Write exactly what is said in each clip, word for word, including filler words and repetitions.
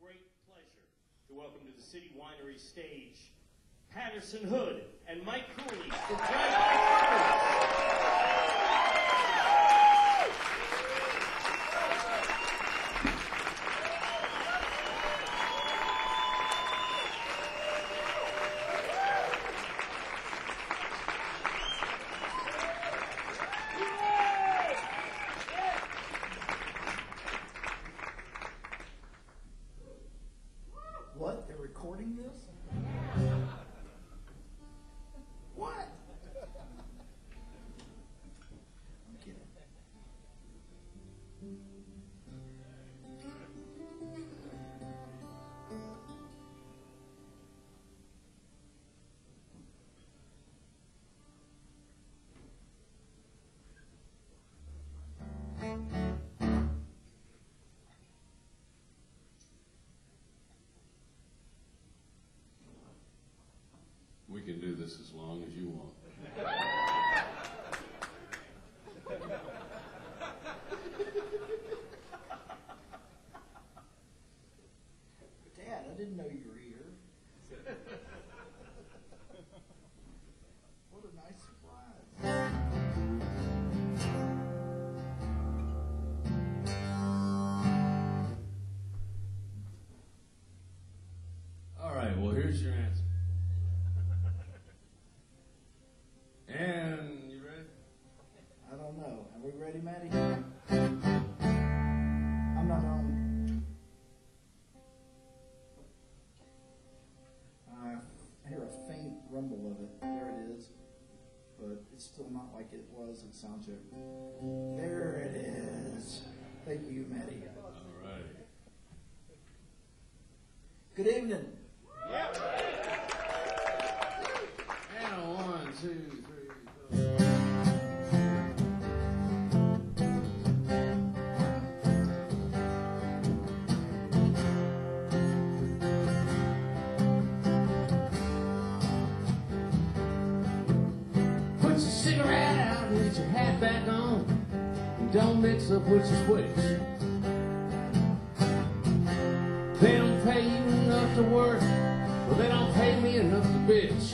great pleasure to welcome to the City Winery stage Patterson Hood and Mike Cooley for What? They're recording this? What? I'm kidding. We can do this as long as you want. Dad, I didn't know you were here. What a nice surprise. All right, well, here's your answer. And you ready? I don't know. Are we ready, Maddie? I'm not on. I hear a faint rumble of it. There it is. But it's still not like it was at sound check. There it is. Thank you, Maddie. All right. Good evening. And a one, two, three, four. Put your cigarette out and get your hat back on. And don't mix up which is which. They don't pay you enough to work, well, they don't pay me enough to bitch.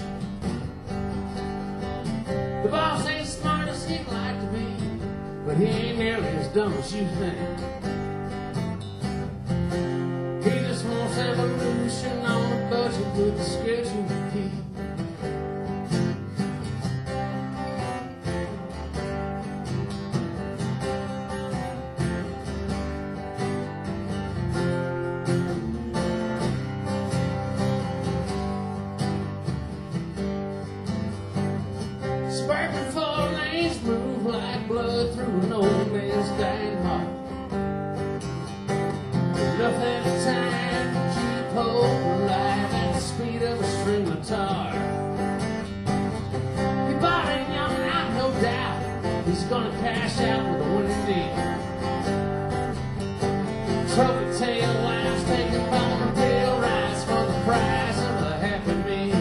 The boss ain't as smart as he'd like to be, but he ain't nearly as dumb as you think. He just wants evolution on a budget with a schedule to keep. Sparking four lanes move like blood through an old man's dying heart. Enough at a time to keep hope alive at the speed of a string of tar. He bought a young out, no doubt. He's gonna cash out with a winning deal. Trophy tail lines taking bone bill rides for the price of a happy meal.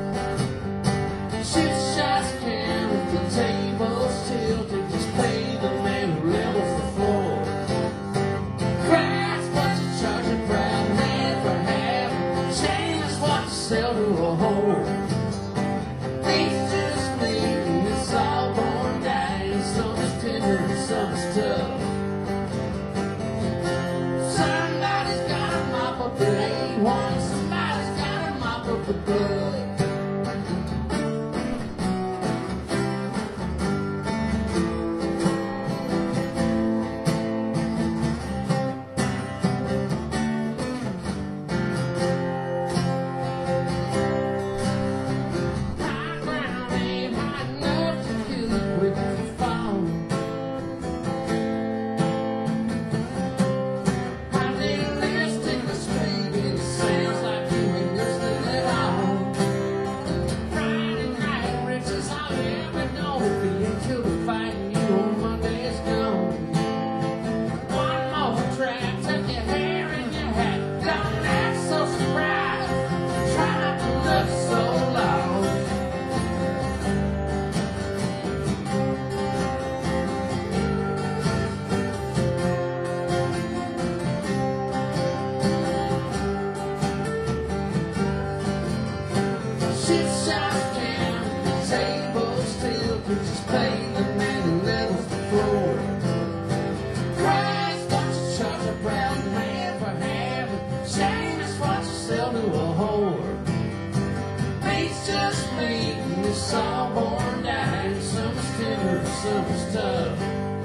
Shoot shots can with the tables tilted, just pay the man who levels the floor. Cries what you charge a proud man for having, shame is what you sell to a whore. It's just me, it's all born dying, some is tender and some is tough. Somebody's gotta mop up the A one, somebody's gotta mop up the blood. High ground ain't high enough to kill you quick if you fall. Idealistic, this baby, it sounds like you ain't listening at all. pay the man who levels the floor. Christ, what you charge a proud man for having? Shame is what you sell to a whore. It's just me and this sawborn dying. Some is tender, some is tough.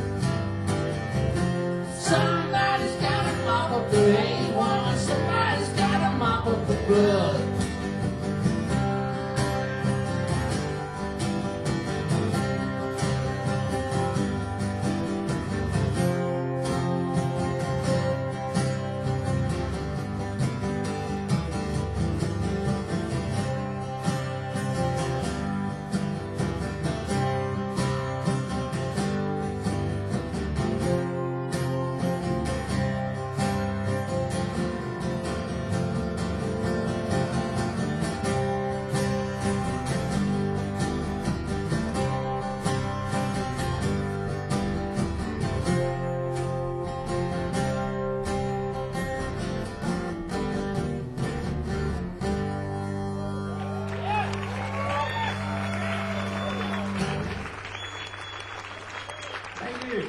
Somebody's gotta mop up the A one. Somebody's gotta mop up the blood. Thank you.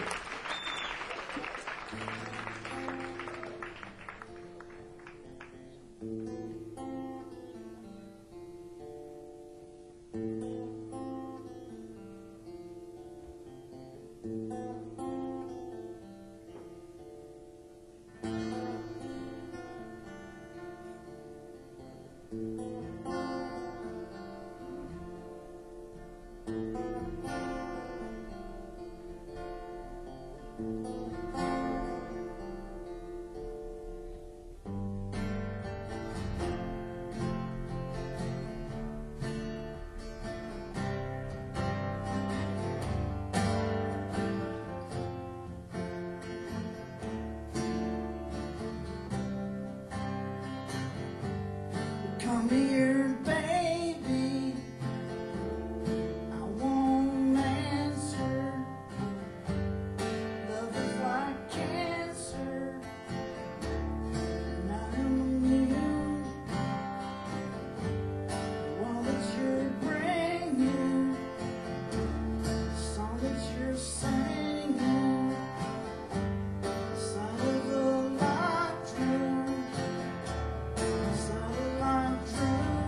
Come here, baby. I won't answer. Love is like cancer, and I'm immune. All that you're bringing, song that you're singing, sounded a lot true. Sounded like true.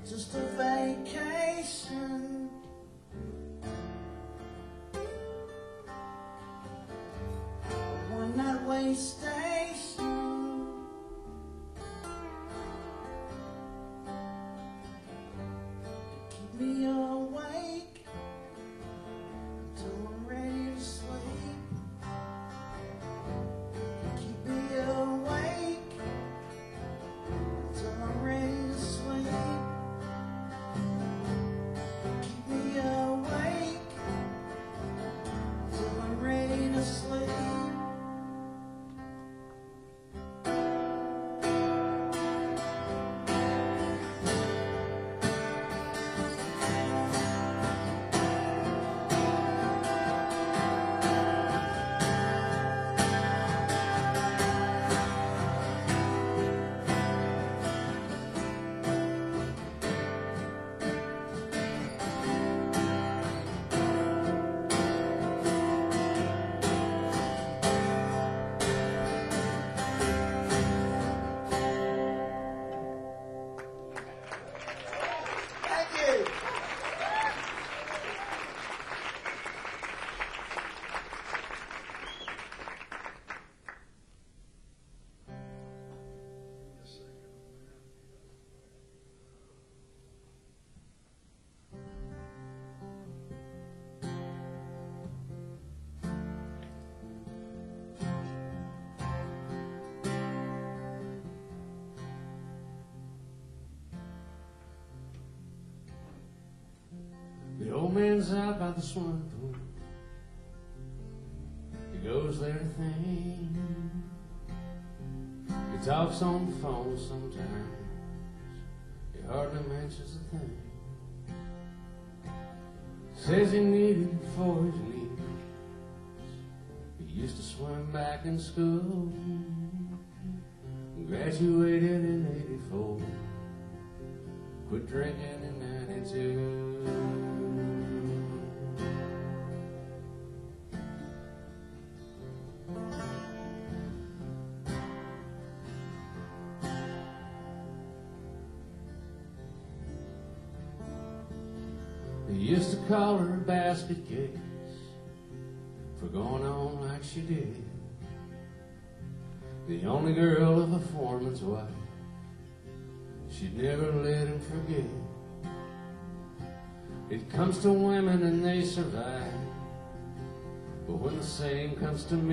just a vacation. A one-night way station. Keep me awake till I'm ready to sleep. Keep me awake till I'm ready to sleep. Keep me awake till I'm ready to sleep. Thank you. The old man's out by the swimming pool. He goes there to think. He talks on the phone sometimes. He hardly mentions a thing. Says he needed it for his needs. He used to swim back in school. Graduated in eighty-four. Quit drinking in ninety-two. They used to call her a basket case for going on like she did. The only girl of a foreman's wife, she'd never let him forget. It comes to women and they survive, but when the same comes to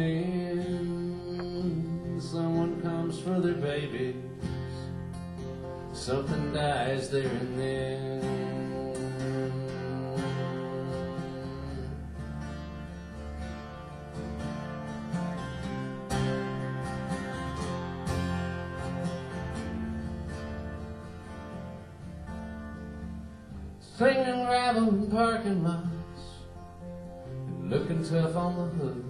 men, someone comes for their babies, something dies there and then. Slinging gravel in parking lots and looking tough on the hood.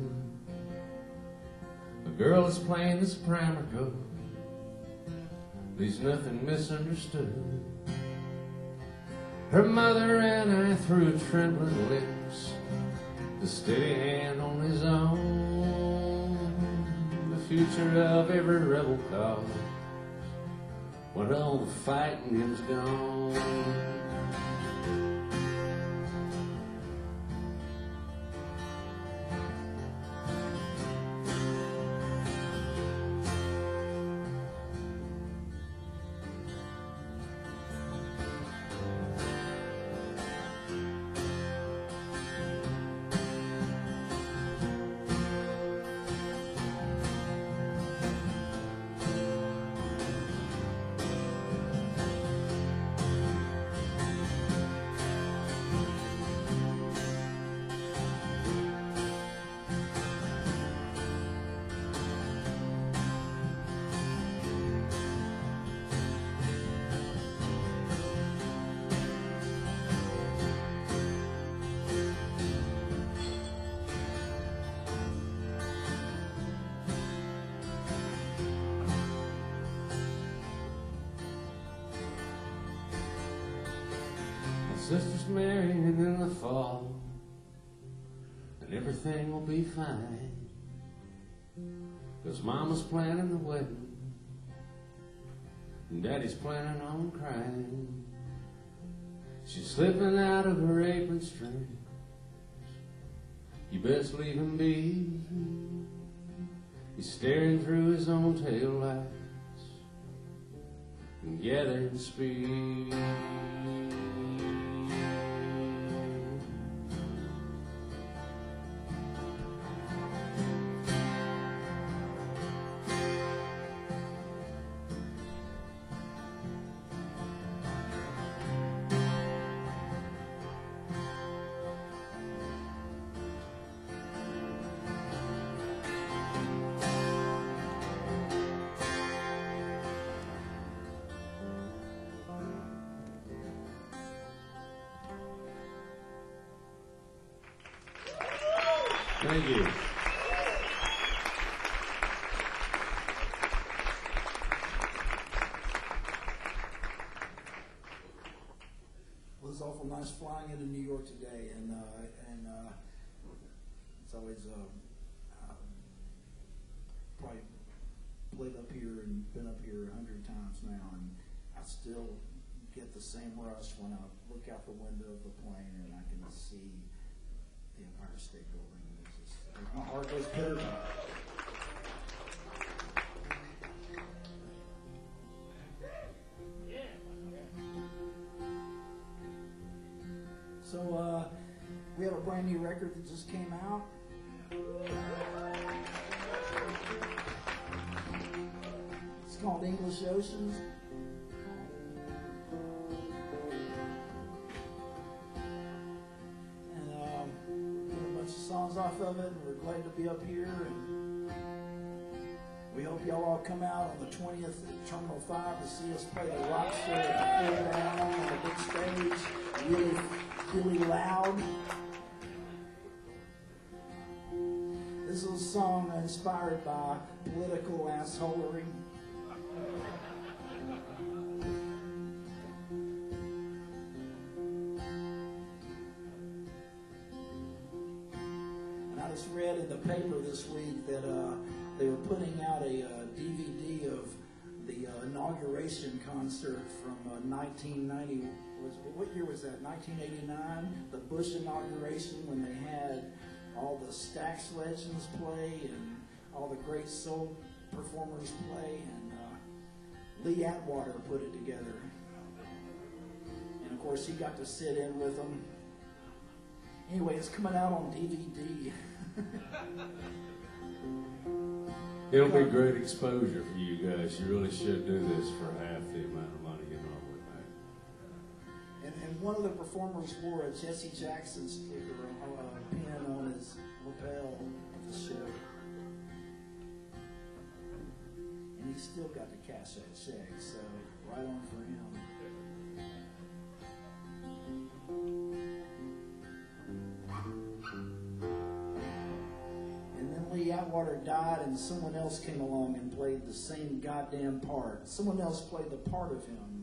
A girl is plain as primer coat, leaves nothing misunderstood. Her mother and I through trembling lips, the steady hand on his own. The future of every rebel cause when all the fighting is gone. Sister's marrying in the fall, and everything will be fine, 'cause Mama's planning the wedding, and Daddy's planning on crying. slipping out of her apron strings. You best leave him be. He's staring through his own tail lights and gathering speed. Thank you. Well, it's awful nice flying into New York today, and uh, and uh, it's always uh, uh, probably played up here and been up here a hundred times now, and I still get the same rush when I look out the window of the plane and I can see the Empire State Building. It's just, my heart goes pitter. So uh, we have a brand new record that just came out. It's called English Oceans. And um, we put a bunch of songs off of it, and we're glad to be up here. And we hope y'all all come out on the twentieth at Terminal five to see us play the rock show at the full down on the big stage. Really really loud. This is a song inspired by political assholery. And I just read in the paper this week that uh, they were putting out a uh, D V D of the uh, inauguration concert from uh, nineteen ninety. Was, what year was that? nineteen eighty-nine, the Bush inauguration, when they had all the Stax legends play and all the great soul performers play, and uh, Lee Atwater put it together. And of course, he got to sit in with them. Anyway, it's coming out on D V D. It'll be great exposure for you guys. You really should do this for half the amount of money you normally make. And, and one of the performers wore a Jesse Jackson sticker, a uh, pin on his lapel of the show. And he still got to cash that check, so right on for him. And then Lee Atwater died, and someone else came along and played the same goddamn part. Someone else played the part of him.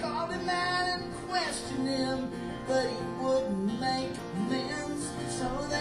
But he wouldn't make amends, so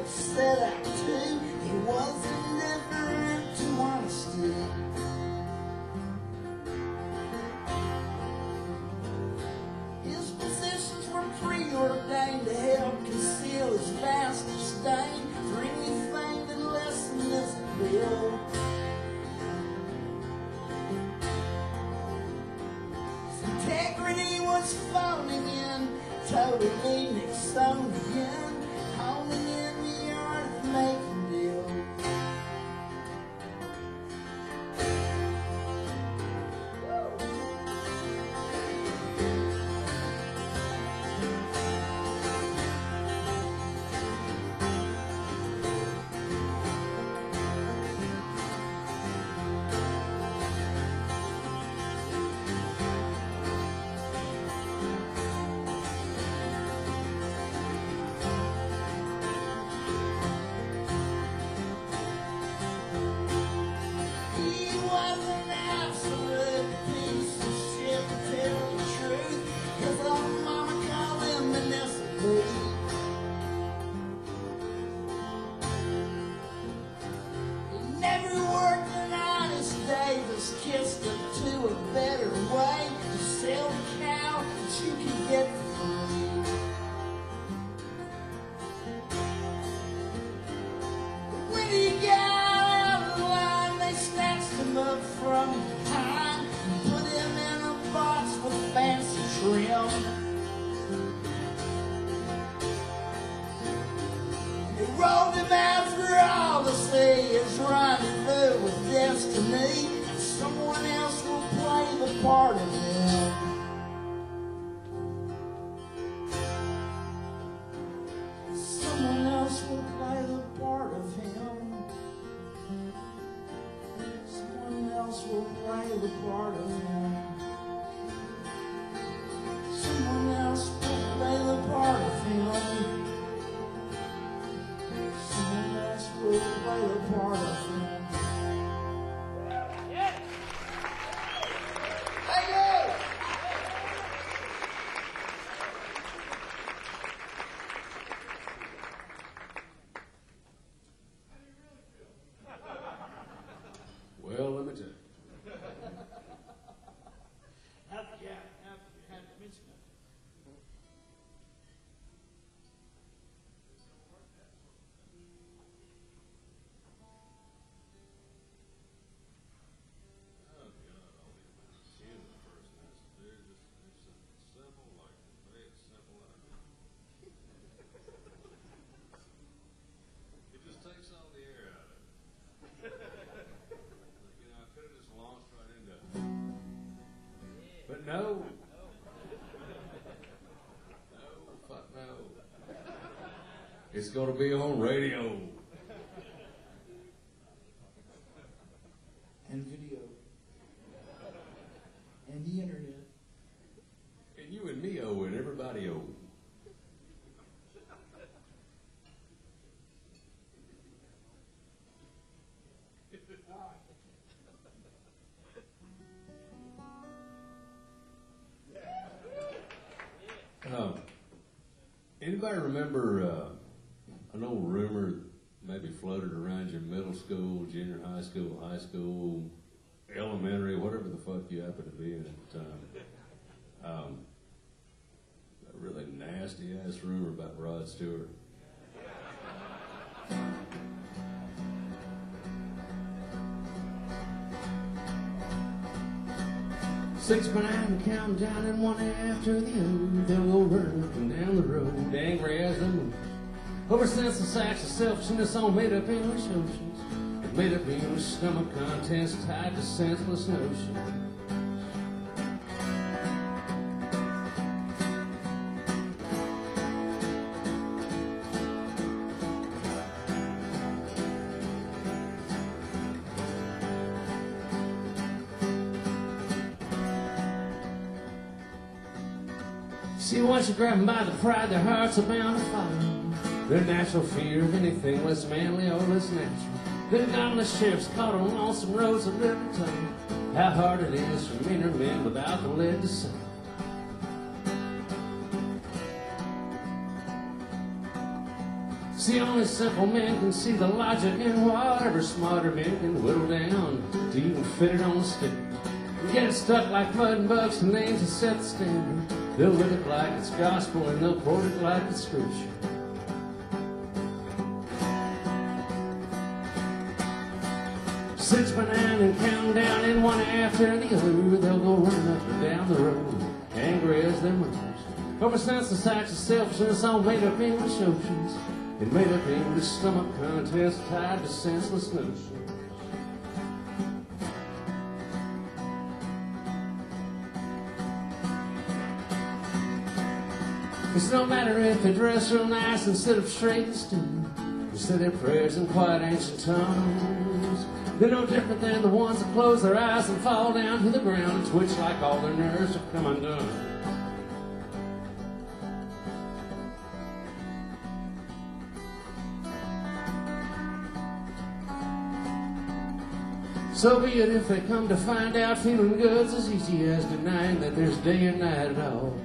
would set out to. He was indifferent to honesty. His positions were preordained to help conceal his vast disdain for anything that lessened his bill. His integrity was phoning in, totally Nixonian, honing in the art of making deals. He was an absolute piece of shit, to tell the truth, 'cause old mama called him Vanessa Lee. He never worked an honest day, just kissed her to a better way to sell the cow that you could get for free. When he got out of line, they snatched him up from behind and put him in a box with fancy trim. They rolled him out for all to see, his rendezvous with destiny, and someone else will play the part of him. Someone else will play the part of him. Someone else will play the part of him. Someone else will play the part of him. Someone else will play the part of him. Thank you. Well, let me tell you. Have, yeah, have, had to mention it. It just takes all the air out of it. You know, I could have just launched right into it. But no. No, fuck no. It's going to be on radio. And video. And the internet. And you and me owe and everybody owe. Um, anybody remember uh, an old rumor maybe floated around your middle school, junior high school, high school, elementary, whatever the fuck you happen to be in at the time? Um, a really nasty ass rumor about Rod Stewart. Six by nine, counting down, and one after the other, they'll go running up and down the road, angry as the moon. Over sense of sex, of selfishness on made-up English oceans, and made-up English stomach contents tied to senseless notions. See, once you grab them by the pride, their hearts are bound to follow. Their natural fear of anything less manly or less natural. Their godless ships caught on lonesome roads of liberty. How hard it is for meaner men without the lead to sail. See, only simple men can see the logic in whatever smarter men can whittle down to even fit it on a stick. And get it stuck like mud and bugs to names that set the standard. They'll live it like it's gospel and they'll quote it like it's scripture. Six by nine and counting down in one after the other. They'll go running up and down the road, angry as their mothers. Over sense the sights of selfishness on made up English oceans. And made up English stomach contests tied to senseless notions. It's no matter if they dress real nice instead of straight and stew. They say their prayers in quiet ancient tongues. They're no different than the ones that close their eyes and fall down to the ground and twitch like all their nerves have come undone. So be it if they come to find out feeling good's as easy as denying that there's day and night at all.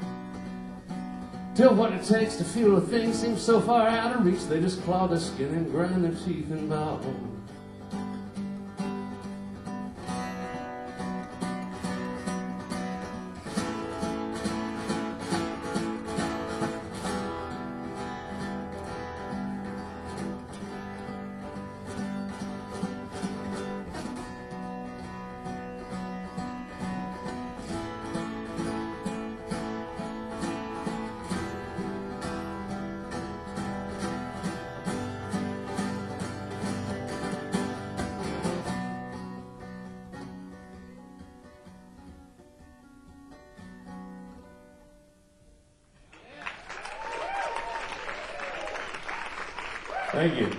Till what it takes to feel a thing seems so far out of reach, they just claw their skin and grind their teeth and ball. Thank you.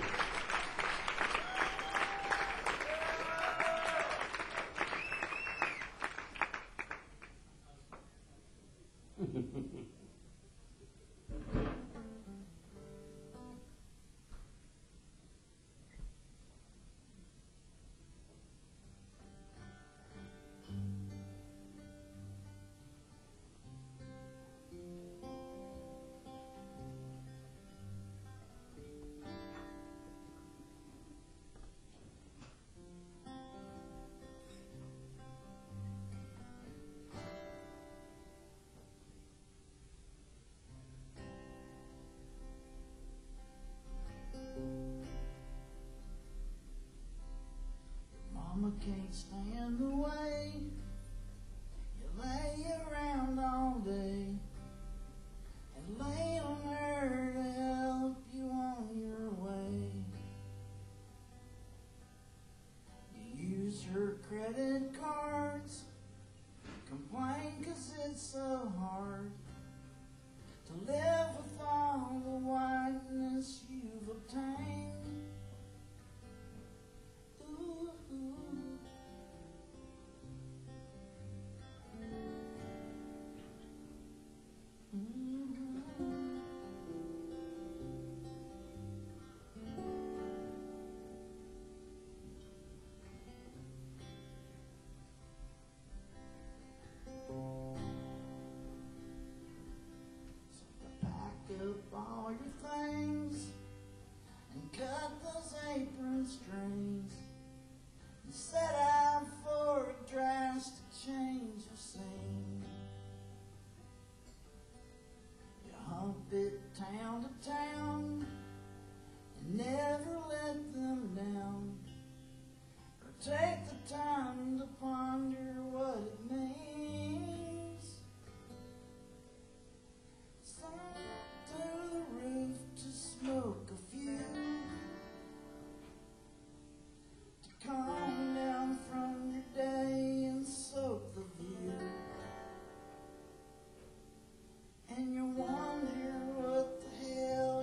Mama can't stand the way you lay around all day and lay on her to help you on your way. You use her credit cards, complain 'cause it's so hard to live with all the whiteness you've obtained. Ooh, ooh. All your things and cut those apron strings and set out for a drastic change of scene. You hump it town to town and never let them down, or take the time to ponder what it means. Some to the roof to smoke a few, to calm down from your day and soak the view. And you wonder what the hell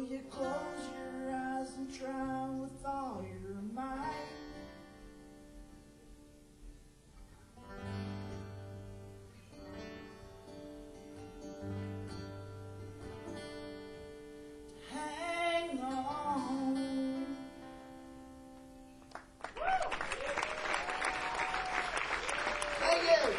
you close your eyes and try with all your might. Hang on. Thank you.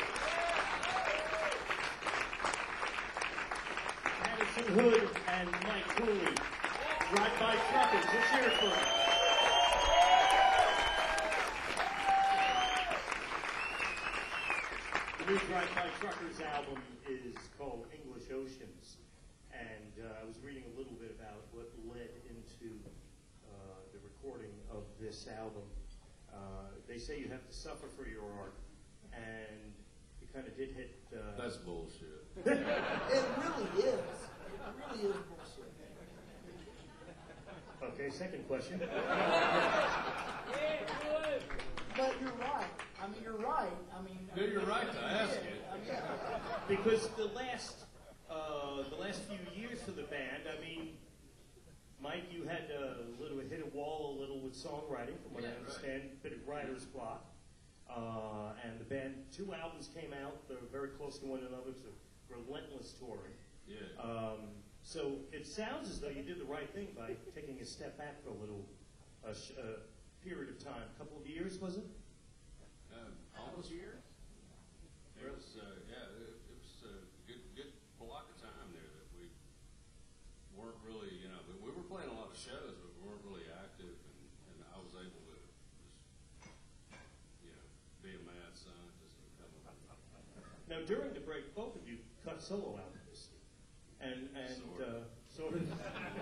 Patterson Hood and Mike Cooley. Drive-by truckers. Let's hear it for them. The new Drive-by Truckers album is called English Oceans, and uh, I was reading a little bit about what led into uh, the recording of this album. Uh, they say you have to suffer for your art, and you kind of did hit. Uh, That's bullshit. It really is. It really is bullshit. Okay, second question. But you're right. I mean, you're right. I mean, No, you're right to ask yeah, it. I mean, yeah. Because the last, uh, the last few years for the band, I mean, Mike, you had a little hit a wall a little with songwriting, from what Yeah, I understand, bit of writer's block. Uh, and the band, two albums came out. They're very close to one another. It's a relentless touring. Yeah. Um, so it sounds as though you did the right thing by taking a step back for a little uh, sh- uh, period of time. A couple of years, was it? Um, almost a year. It was, uh, yeah, it, it was a good, good block of time there that we weren't really, you know, we were playing a lot of shows, but we weren't really active, and, and I was able to just, you know, be a mad scientist and come up with. Now, during the break, both of you cut solo albums, and and Sort uh, sort of,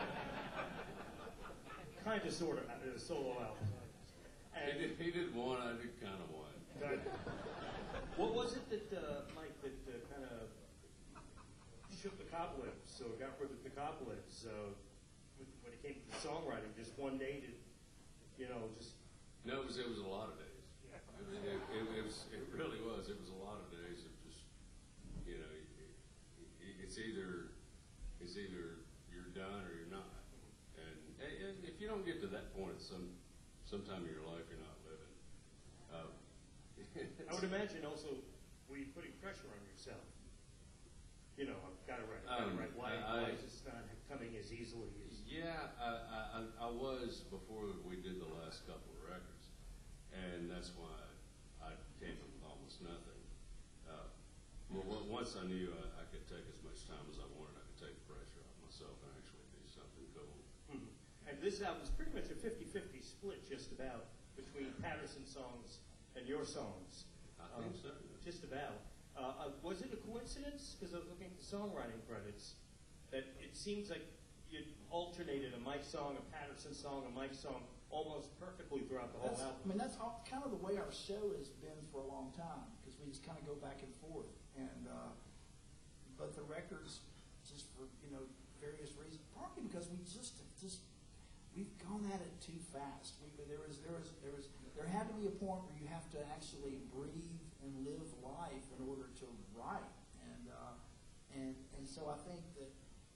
kind of, sort of, uh, solo albums. He And did, he did one, I did kind of one. uh, what was it that uh, Mike that uh, kind of shook the cobwebs, or got rid of the cobwebs uh, when when it came to the songwriting? Just one day, did you know? Just No, it was, it was a lot of days. It, was- it, it, it was, it really was. It was a lot of days of just, you know, it, it, it's either, it's either you're done or you're not. And, and and if you don't get to that point at some, sometime in your life, you're not living. Uh, I would imagine also, were you putting pressure on yourself? You know, I've got to write, I've got to Um, write. Why, I- why is this not coming as easily as? Yeah, I, I, I- I was before we did the last couple of records, and that's why I came from almost nothing. Uh, well, on- once I knew I, I could take as much time as I wanted, I could take the pressure off myself and actually do something cool. Mhm. And this album is pretty much a fifty-fifty split, just about, between Patterson songs and your songs. I think Um, so. Just about. Uh, uh, was it a coincidence? Because I was looking at the songwriting credits, that it seems like you alternated a Mike song, a Patterson song, a Mike song, almost perfectly throughout the whole That's, I album. mean, that's all, kind of the way our show has been for a long time, because we just kind of go back and forth. And uh, but the records, just for you know various reasons, partly because we just just we've gone at it too fast. We, there was there was there was there had to be a point where you have to actually breathe and live life in order to write. And uh, and and so I think that.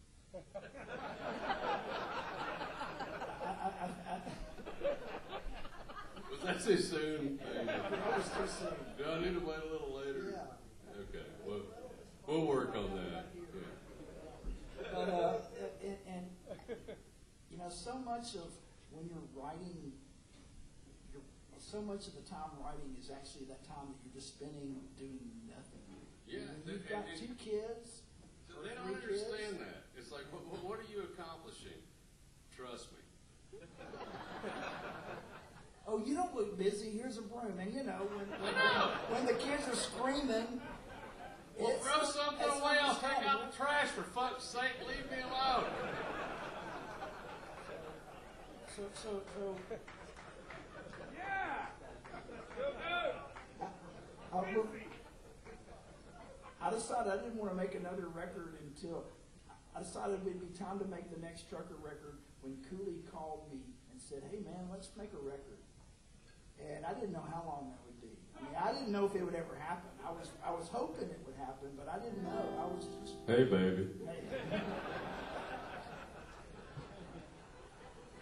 I, I, I, I, Was that too soon? Hey, that was too soon. do I need to wait a little later? Yeah. Okay, well, we'll work on that. Yeah. But, uh, and, and, you know, so much of when you're writing, you're, so much of the time writing is actually that time that you're just spending doing nothing. Yeah, When that- you've got and- two kids, So or they don't three kids. understand that. It's like, what, what, what are you accomplishing? Trust me. Oh, you don't look busy. Here's a broom. And, you know, when, when, when the kids are screaming, Well, it's- throw something it's away. I'll take understandable. out the trash. For fuck's sake, leave me alone. So, so, so. I, I, look- I decided I didn't want to make another record until I decided it would be time to make the next Trucker record when Cooley called me and said, "Hey man, let's make a record." And I didn't know how long that would be. I mean, I didn't know if it would ever happen. I was I was hoping it would happen, but I didn't know. I was just Hey, baby. hey.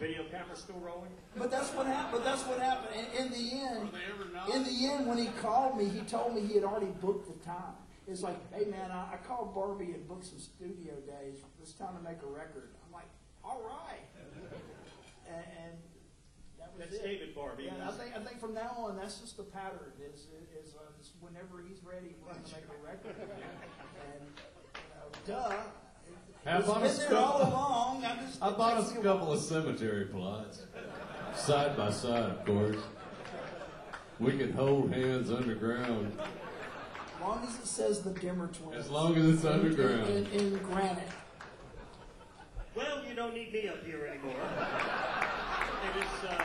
Video camera still rolling? But that's what happened. But that's what happened. In, in the end, in the end, when he called me, he told me he had already booked the time. It's like, hey man, I, I called Barbie and booked some studio days. It's time to make a record. I'm like, all right. And, and that was That's it. David Barbie. Yeah, I think I think from now on, that's just the pattern. Is is uh, just whenever he's ready, we're going to make a record. And you know, duh. How It's about been a there scope? all along. I just I it bought takes us me a while. couple of cemetery plots, side by side, of course. We could hold hands underground As long as it says the Dimmer Twins. as long as it's underground. In, in, in granite. Well, you don't need me up here anymore. It is, uh,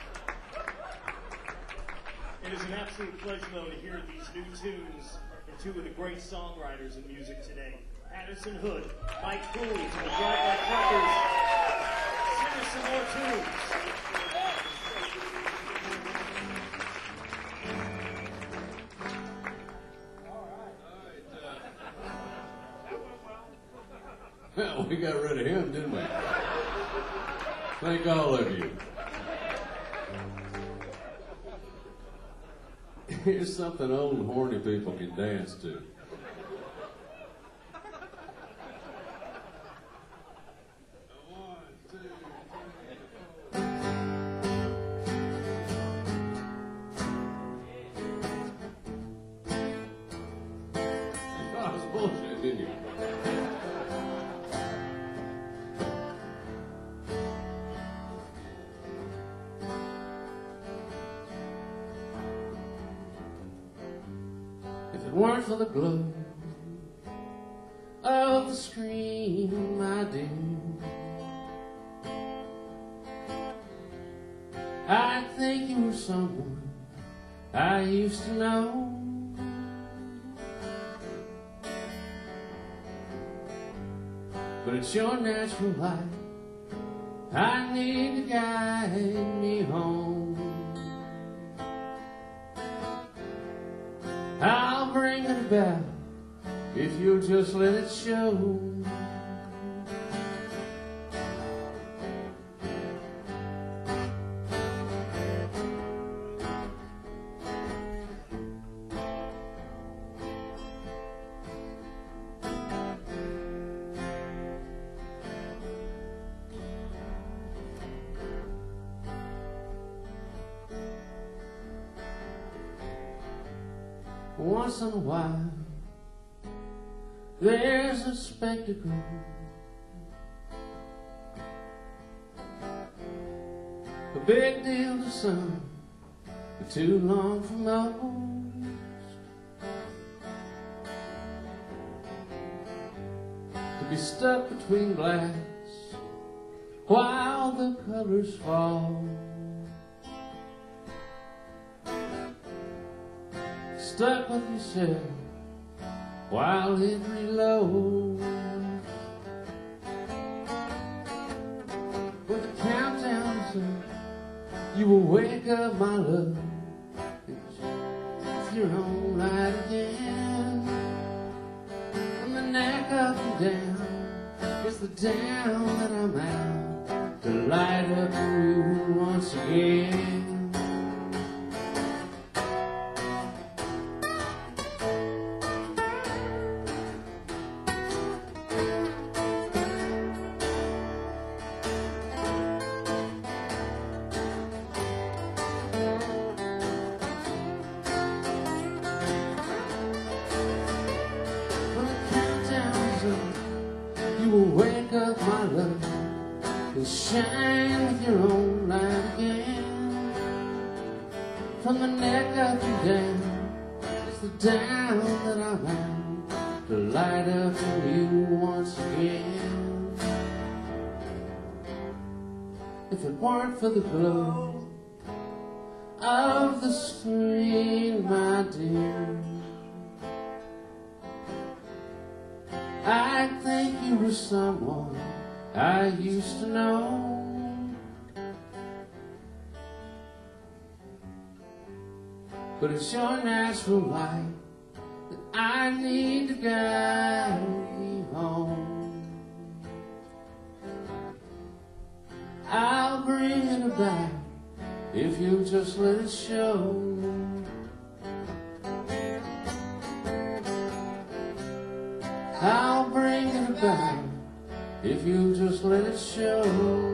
it is an absolute pleasure, though, to hear these new tunes from two of the great songwriters in music today. Addison Hood, Mike Cooley from the Drive-By Truckers. Sing us some more tunes. Well, we got rid of him, didn't we? Thank all of you. Here's something old and horny people can dance to. I was bullshit, didn't you? If it weren't for the glow of the screen, my dear, I think you were someone I used to know. But it's your natural light I need to guide me home. I'll bring it about if you'll just let it show. Once in a while, there's a spectacle, a big deal to some, but too long for most. To be stuck between glass while the colors fall. Stuck with yourself while it reloads. When the countdown's up, you will wake up, my love. It's your own light again. From the neck up and down, it's the down that I'm out to light up you once again. You will wake up, my love, and shine with your own light again. From the neck up and down, it's the down that I'm out to light up for you once again. If it weren't for the glow of the screen, my dear, I think you were someone I used to know. But it's your natural light that I need to guide me home. I'll bring it about if you just let it show. I'll bring it about if you just let it show.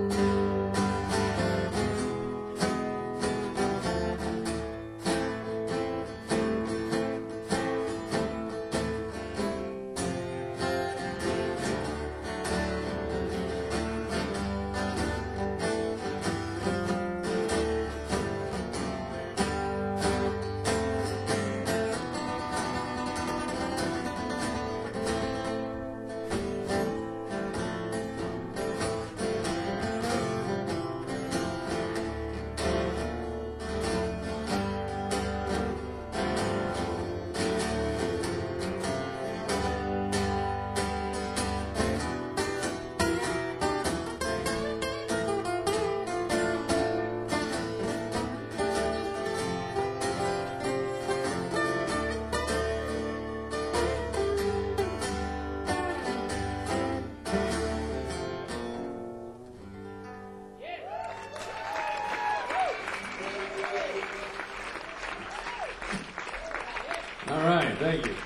All right, thank you.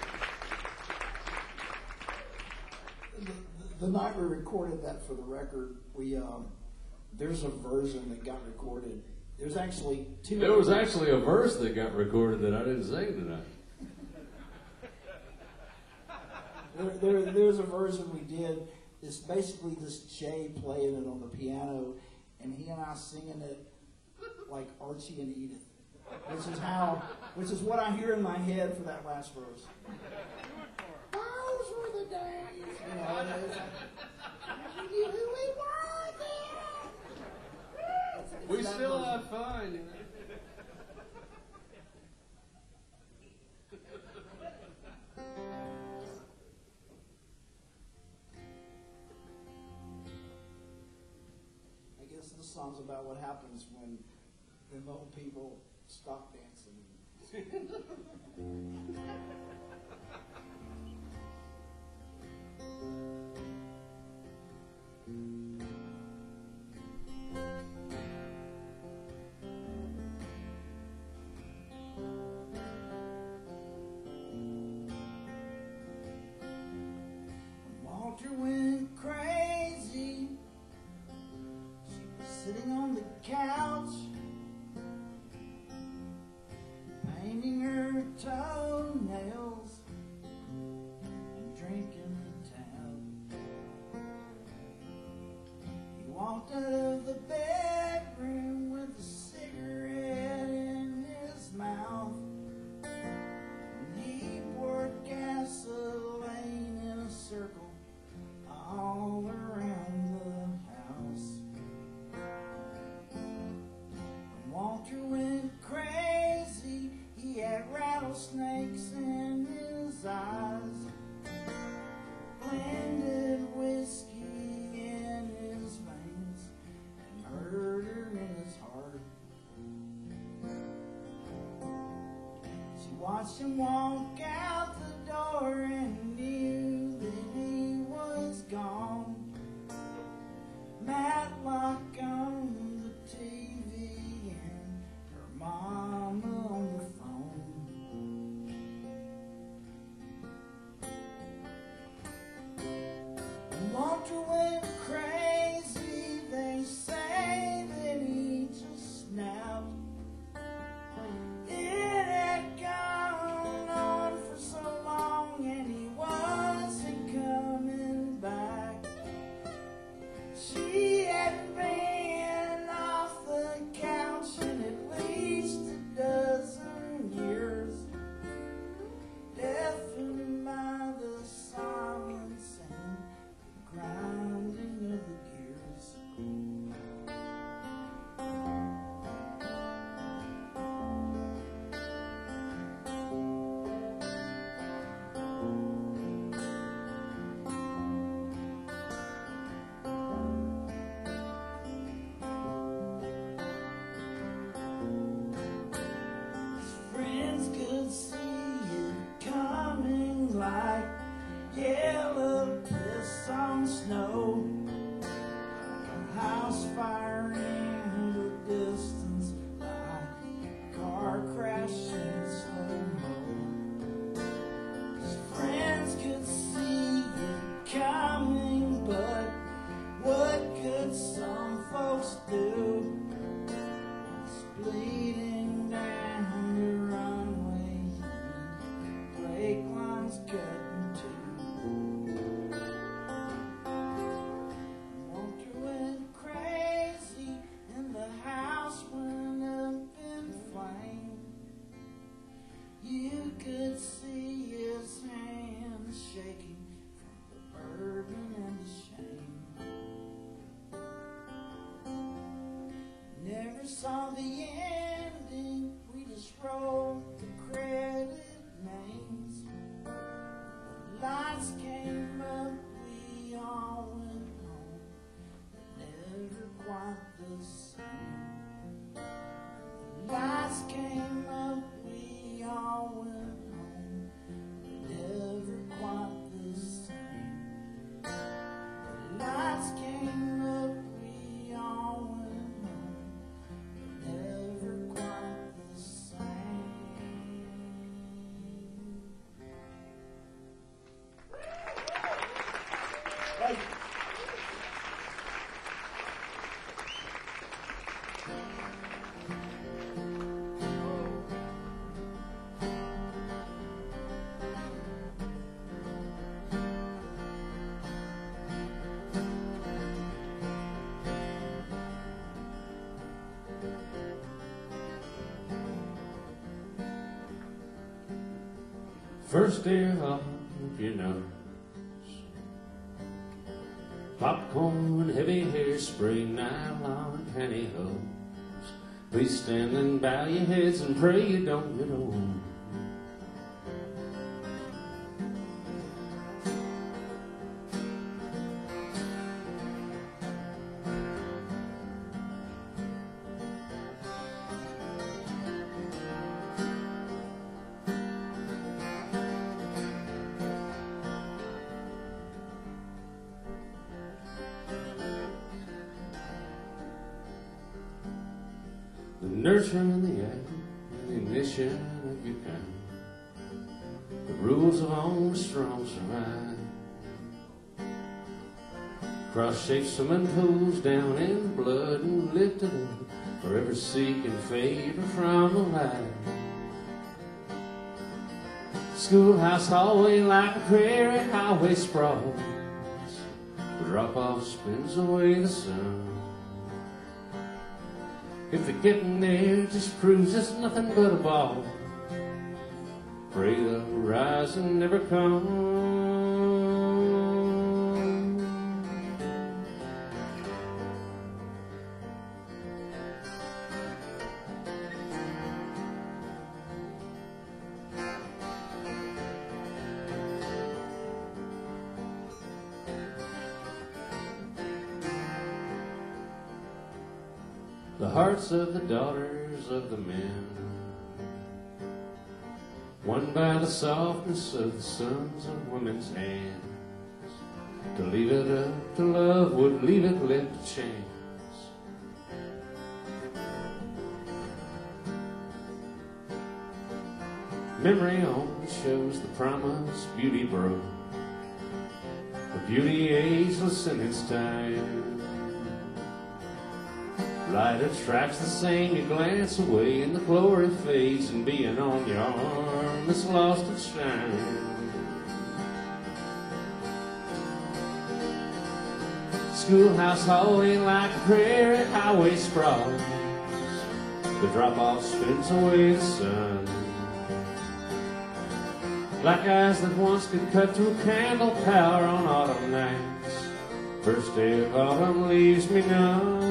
The, the night we recorded that for the record, we um, there's a version that got recorded. There's actually two. There was actually a verse that got recorded that I didn't sing tonight. There, there, there's a version we did. It's basically this Jay playing it on the piano, and he and I singing it like Archie and Edith, which is how, which is what I hear in my head for that last verse. Those were the days, you know. And it's like, we knew who we were then. It's We that still version. have fun. You know? I guess this song's about what happens when the old people stop dancing. Walter went crazy. She was sitting on the couch, painting her toenails and drinking the tab. He walked out of the bedroom with a cigarette in his mouth, and he poured gasoline in a circle all around the house. When Walter went crazy, he had rattlesnakes in his eyes, blended whiskey in his veins, and murder in his heart. She watched him walk out the door and knew that he was gone. Matlock on the T V and her mama on the phone. And Walter went crazy. They say that he just snapped. It had gone on for so long, and he was First day of your nose, popcorn, heavy hairspray, nylon pantyhose. Please stand and bow your heads and pray you don't get old. The nurturing the act, the ignition of your kind. The rules of only strong survive. Cross-shaped swimming pools down in blood and lifted up, forever seeking favor from the light. Schoolhouse hallway like a prairie highway sprawls. The drop-off spins away the sun. If the getting there just proves it's nothing but a ball, pray the horizon never comes. The hearts of the daughters of the men, won by the softness of the sons of women's hands. To leave it up to love would leave it left to chance. Memory only shows the promise beauty broke, the beauty ageless in its time. Light attracts the same, you glance away and the glory fades, and being on your arm has lost its shine. Schoolhouse hallway like a prairie highway sprawls. The drop-off spins away the sun. Like eyes that once could cut through candle power on autumn nights. First day of autumn leaves me numb.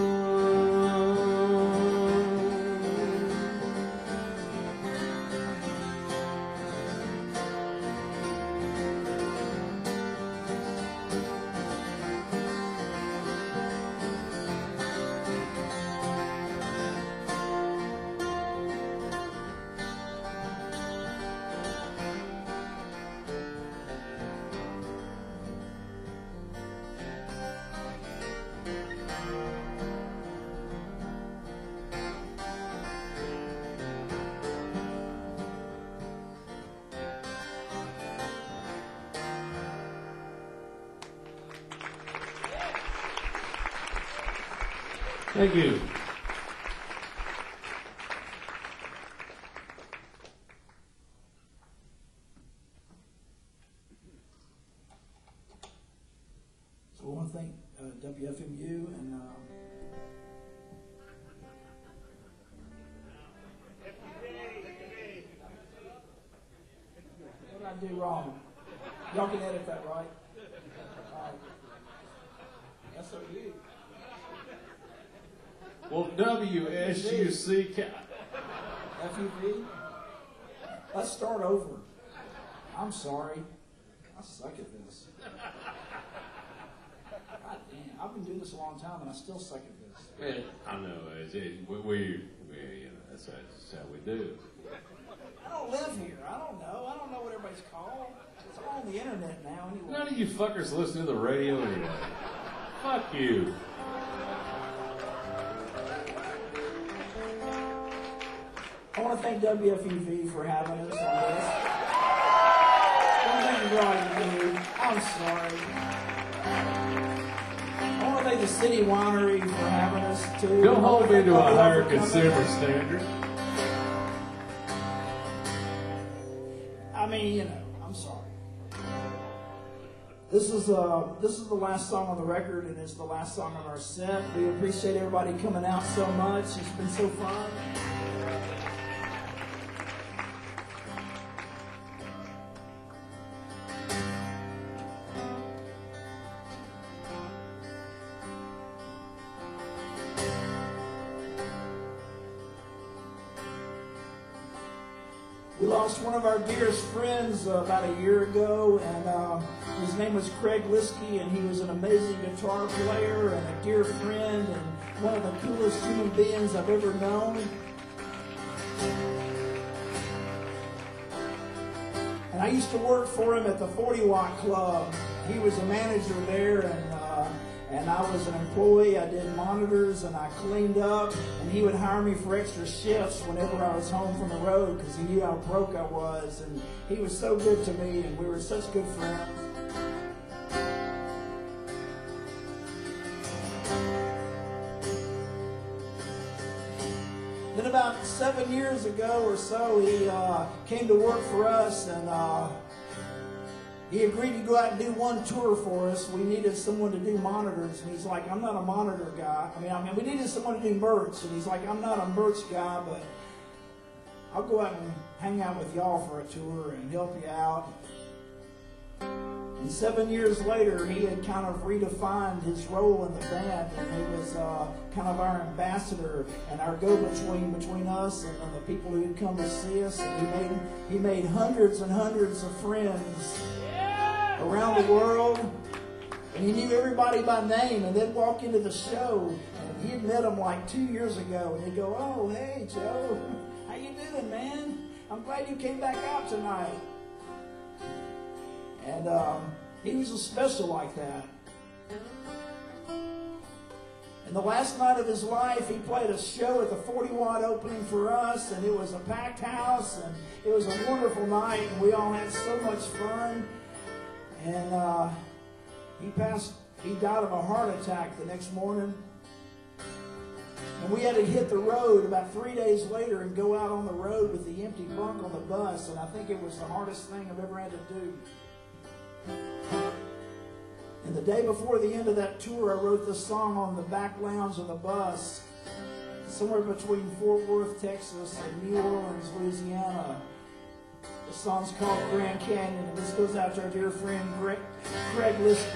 Thank you. So I want to thank uh, W F M U and uh, what did I do wrong? Y'all can edit that, right? Uh, S O U. Well, W S U C K. F U V? Let's start over. I'm sorry. I suck at this. God damn. I've been doing this a long time and I still suck at this. Yeah, I know. It's, it, we, we, we, you know, that's, that's how we do. I don't live here. I don't know. I don't know what everybody's called. It's all on the internet now anyway. None of you fuckers listen to the radio anyway. Fuck you. I want to thank W F U V for having us on this. Don't think right, dude. I'm sorry. I want to thank the City Winery for having us too. Don't hold me to a higher Coming. consumer standard. I mean, you know, I'm sorry. This is uh, this is the last song on the record, and it's the last song on our set. We appreciate everybody coming out so much. It's been so fun. We lost one of our dearest friends uh, about a year ago, and uh, his name was Craig Liskey, and he was an amazing guitar player and a dear friend and one of the coolest human beings I've ever known. And I used to work for him at the forty watt Club. He was a manager there, and uh, and I was an employee. I did monitors, and I cleaned up, and he would hire me for extra shifts whenever I was home from the road because he knew how broke I was. And he was so good to me, and we were such good friends. Then about seven years ago or so, he uh, came to work for us, and uh, he agreed to go out and do one tour for us. We needed someone to do monitors, and he's like, I'm not a monitor guy. I mean, I mean, we needed someone to do merch, and he's like, I'm not a merch guy, but I'll go out and hang out with y'all for a tour and help you out. And seven years later, he had kind of redefined his role in the band, and he was uh, kind of our ambassador and our go-between between us and, and the people who had come to see us. And he made he made hundreds and hundreds of friends around the world, and he knew everybody by name. And they'd walk into the show, and he had met them like two years ago, and they'd go, "Oh, hey, Joe, how you doing, man? I'm glad you came back out tonight." And um, he was a special like that. And the last night of his life, he played a show at the forty watt opening for us, and it was a packed house, and it was a wonderful night, and we all had so much fun. And uh, he passed, he died of a heart attack the next morning. And we had to hit the road about three days later and go out on the road with the empty bunk on the bus, and I think it was the hardest thing I've ever had to do. And the day before the end of that tour, I wrote this song on the back lounge of the bus, somewhere between Fort Worth, Texas, and New Orleans, Louisiana. The song's called Grand Canyon, and this goes out to our dear friend Greg, Craig Liskey.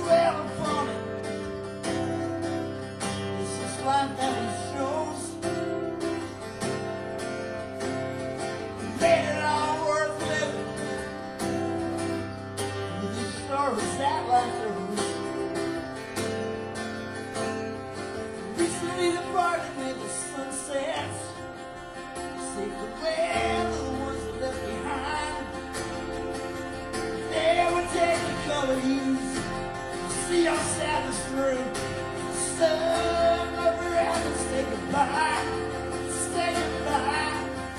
Life that shows Take away the ones that left behind. They would take the color hues, see our sadness through. Sun over and say goodbye, say goodbye.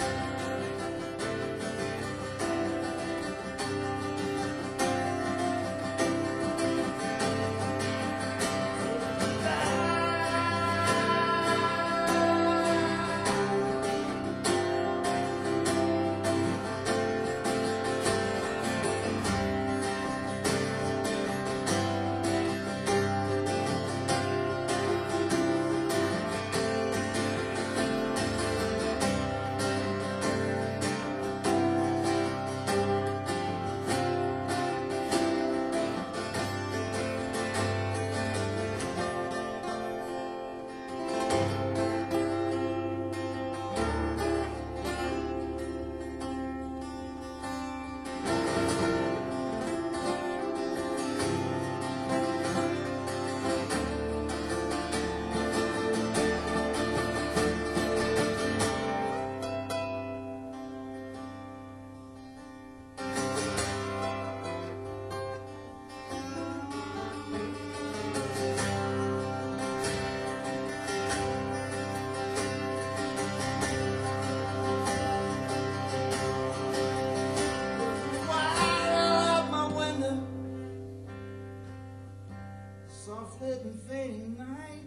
Soft-lit and fading night.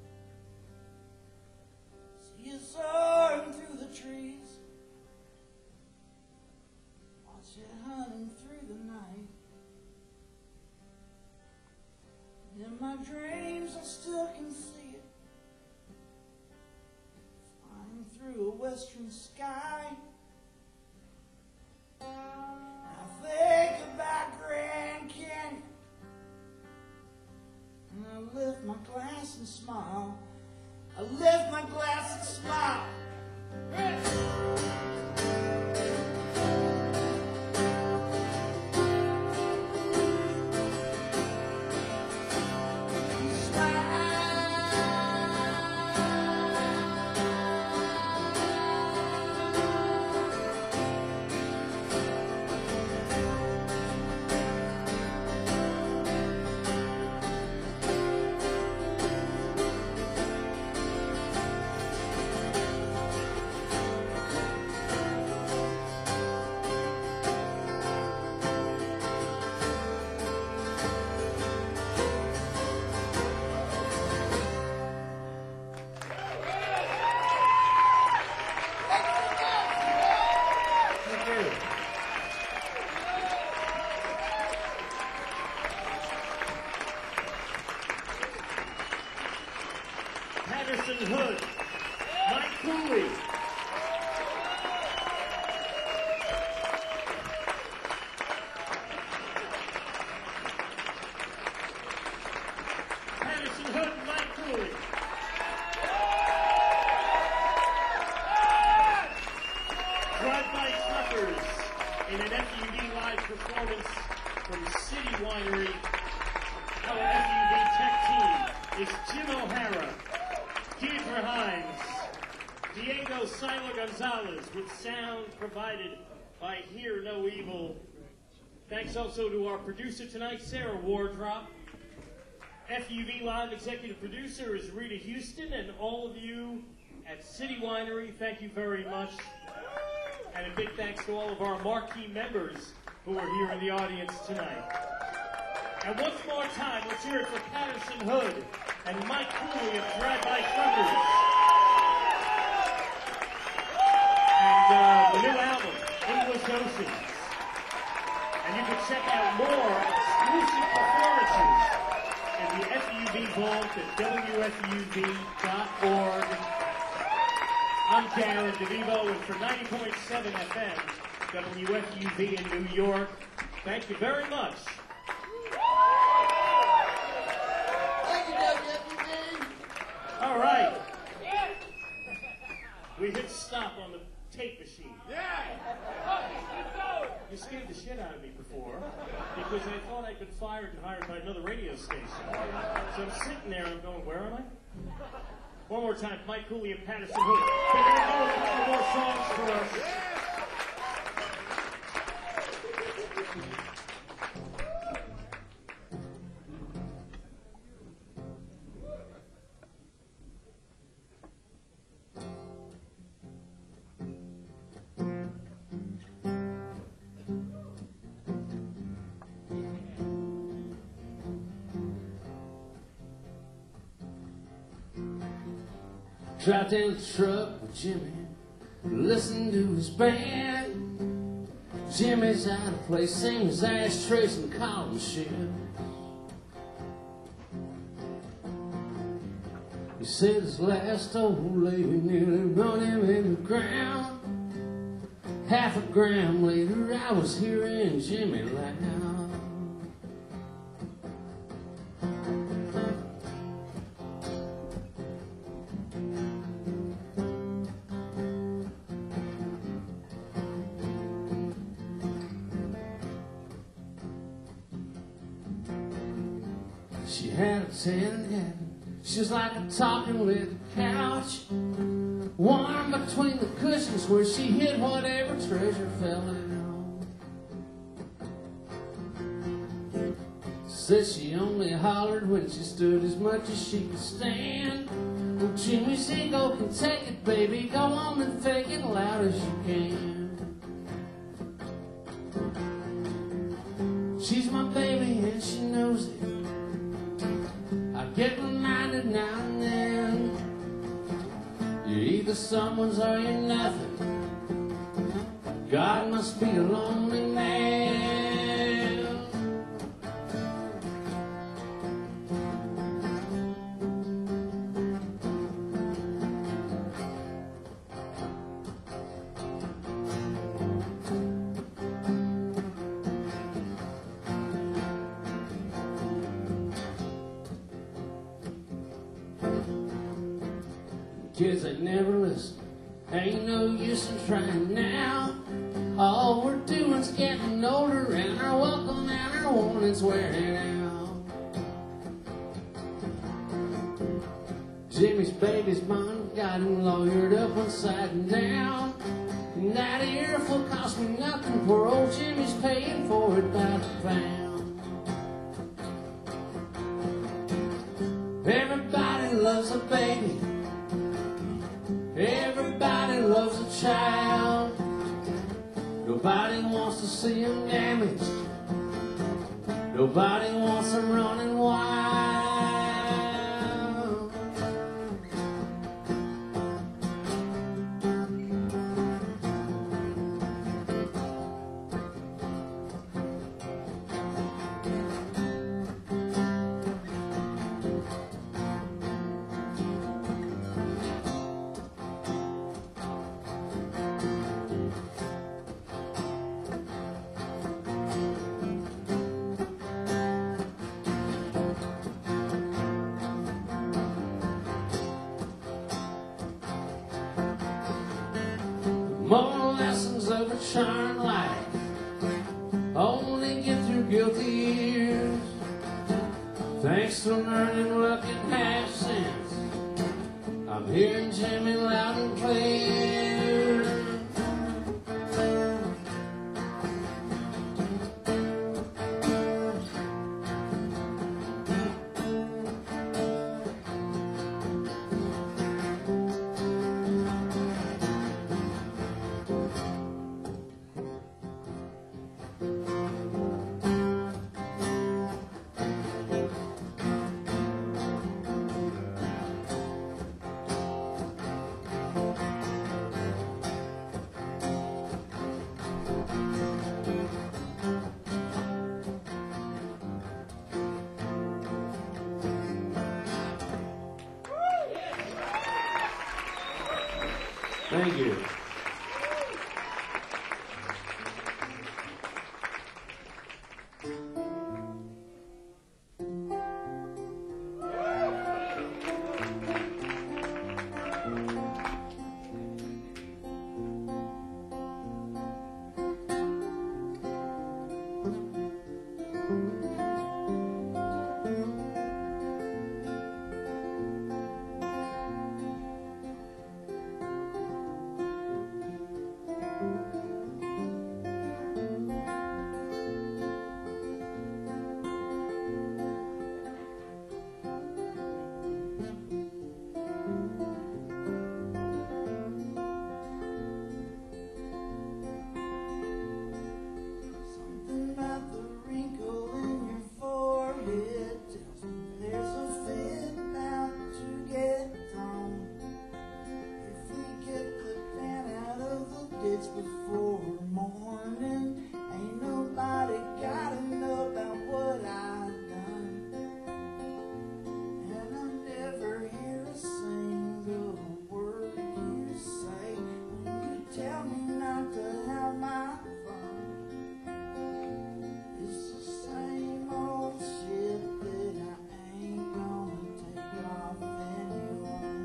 See you soaring through the trees. Watch you hunting through the night. In my dreams I still can see it, flying through a western sky. I think about Grand Canyon, and I lift my glass and smile. I lift my glass and smile. Patterson Hood, Mike Cooley. Patterson Hood, Mike Cooley. Drive-by Truckers in an F U V live performance from City Winery. Our F U V tech team is Jim O'Hara, Deidre Hines, Diego Sila Gonzalez, with sound provided by Hear No Evil. Thanks also to our producer tonight, Sarah Wardrop. F U V Live executive producer is Rita Houston, and all of you at City Winery, thank you very much. And a big thanks to all of our marquee members who are here in the audience tonight. And once more time, let's hear it for Patterson Hood and Mike Cooley of Drive-By Truckers. And uh, the new album, English Oceans. And you can check out more exclusive performances in the F U V vault at W F U V dot org. I'm Darren DeVivo, and for ninety point seven F M, W F U V in New York, thank you very much. Thank you, W F U V. All right. We hit stop on the tape machine. You scared the shit out of me before because I thought I'd been fired and hired by another radio station. So I'm sitting there and I'm going, where am I? One more time, Mike Cooley and Patterson Hood. They're going to do a couple more songs for us. Dropped in the truck with Jimmy, listening to his band. Jimmy's out of place, singing his ashtrays and column shit. He said his last old lady nearly run him in the ground. Half a gram later, I was hearing Jimmy loud. She had a tan hat. She was like a talking little couch, warm between the cushions where she hid whatever treasure fell out. Said she only hollered when she stood as much as she could stand. Well, Jimmy's ego can take it, baby. Go on and fake it loud as you can. She's my baby and she knows it. I get reminded now and then, you're either someone's or you're nothing. God must be a lonely man. Kids that never listen, ain't no use in trying now. All we're doing's getting older, and our welcome and our warning's wearing out. Jimmy's baby's mom got him lawyered up one side and down. And that earful cost me nothing, poor old Jimmy's paying for it by the pound. Everybody loves a baby. Everybody loves a child. Nobody wants to see him damaged. Nobody wants him running wild. More lessons of a charmed life only get through guilty years. Thanks to learning, luck, and half sense, I'm hearing Jimmy loud and clear. Thank you. it's before morning. Ain't nobody gotta know about what I've done. And I never hear a single word you say when you tell me not to have my fun. It's the same old shit that I ain't gonna take off anyone.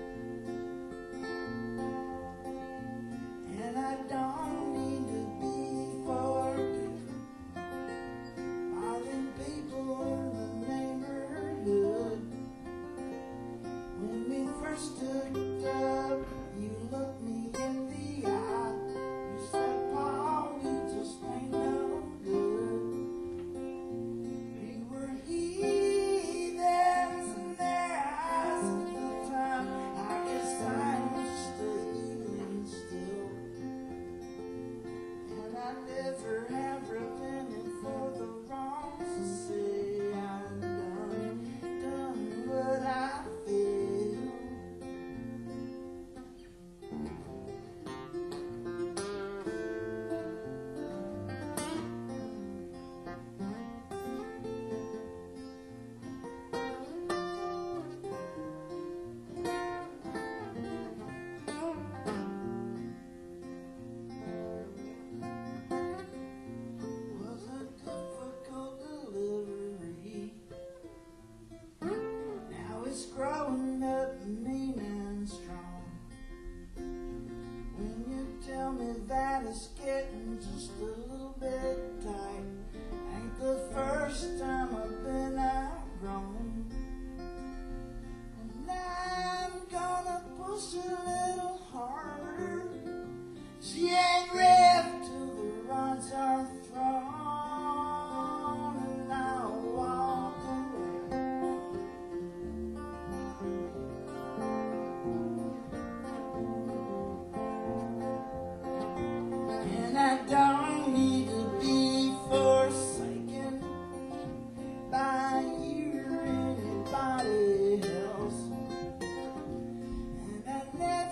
And I don't need to be forgiven by them people in the neighborhood. When we first stood up, you looked me in the eye. You said, Paul, you just ain't no good. We were heathens in their eyes at the time. I guess I'm just a heathen still. And I never have repented for the wrongs to say I've done, done what I feel. Was a difficult delivery. Now it's growing up mean and strong. When you tell me that it's getting just a little bit tight, ain't the first time I've been outgrown. And I'm gonna push a little harder. She ain't ripped till the rods are thrown, and I'll walk away. And I don't need to be forsaken by you or anybody else. And I never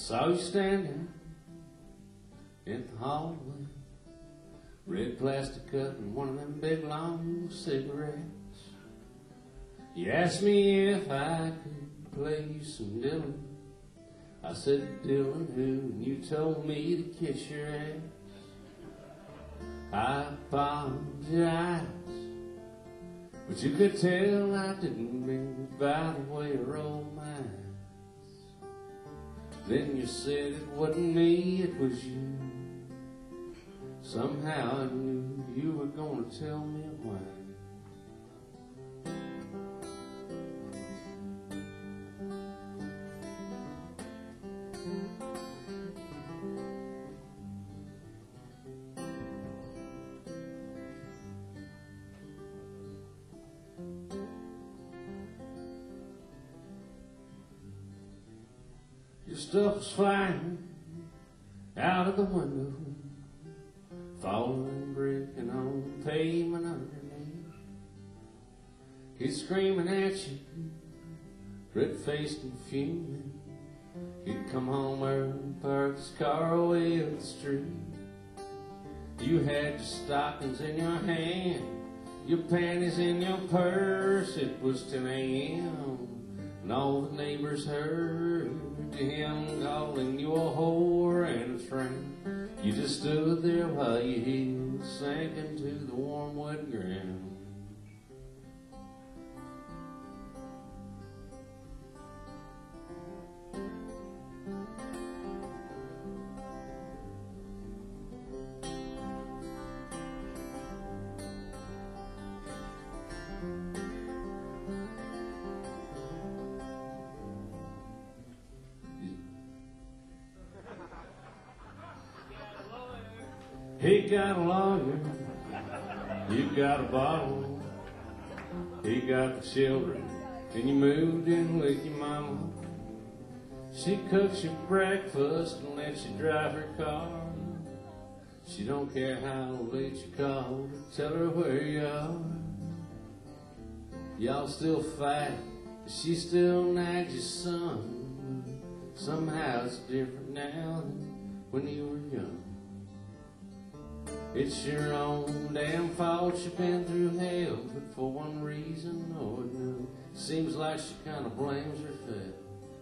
saw you standing in the hallway, red plastic cup and one of them big long cigarettes. You asked me if I could play you some Dylan. I said, Dylan who? And you told me to kiss your ass. I apologize, but you could tell I didn't mean it by the way I rolled my eyes. Then you said it wasn't me, it was you. Somehow I knew you were gonna tell me why. Your stuff was flying out of the window, falling and breaking on the pavement underneath. He's screaming at you, red-faced and fuming. He'd come home early and park his car away up the street. You had your stockings in your hand, your panties in your purse. It was ten a.m. and all the neighbors heard him calling you a whore and a friend. You just stood there while your heels sank into the warm, wet ground. He got a lawyer, you got a bottle. He got the children, and you moved in with your mama. She cooks you breakfast and lets you drive her car. She don't care how late you call, tell her where you are. Y'all still fight, but she still nags your son. Somehow it's different now than when you were young. It's your own damn fault you've been through hell, but for one reason or another, seems like she kind of blames her fate.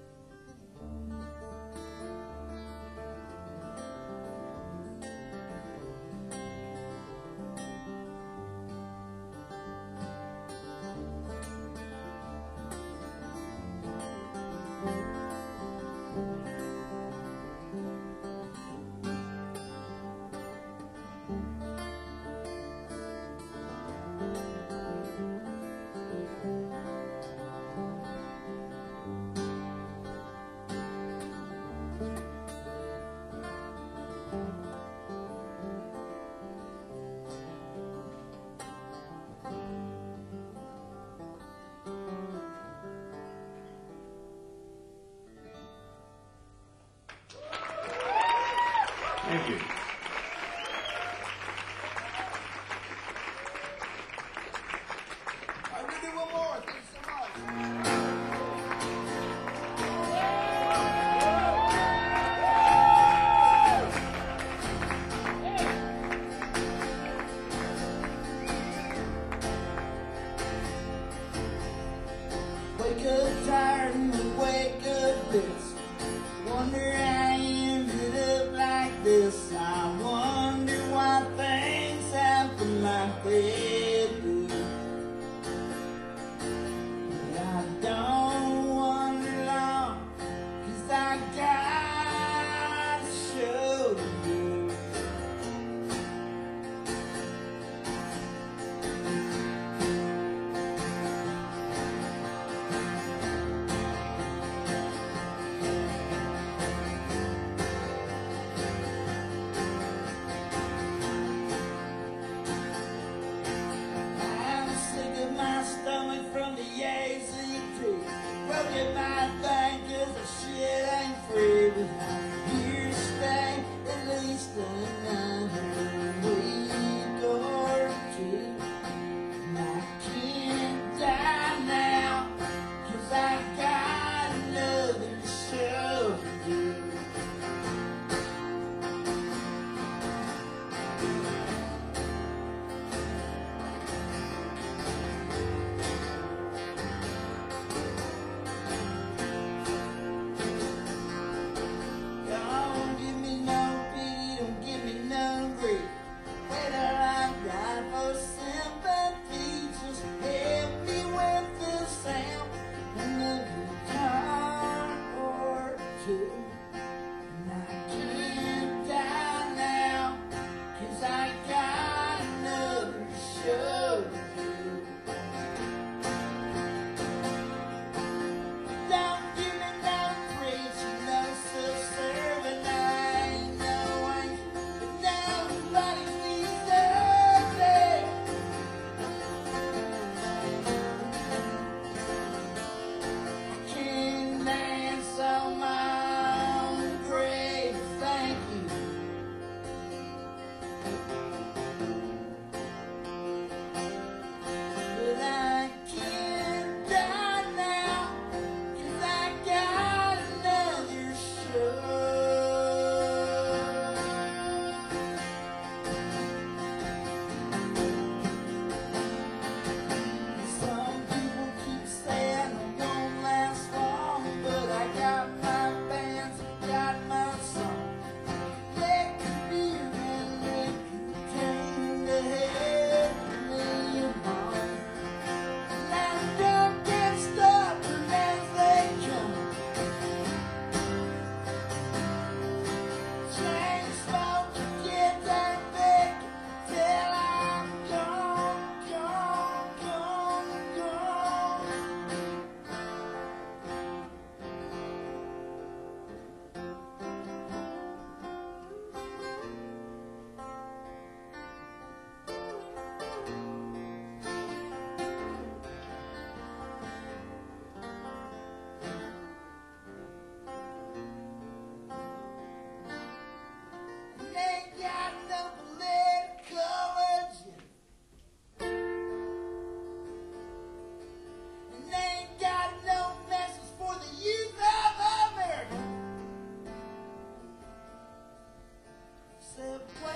Thank you. I'm gonna do one more. Thanks so much. Wake up tired and wake up pissed. Wonder how I ended up like this. I said,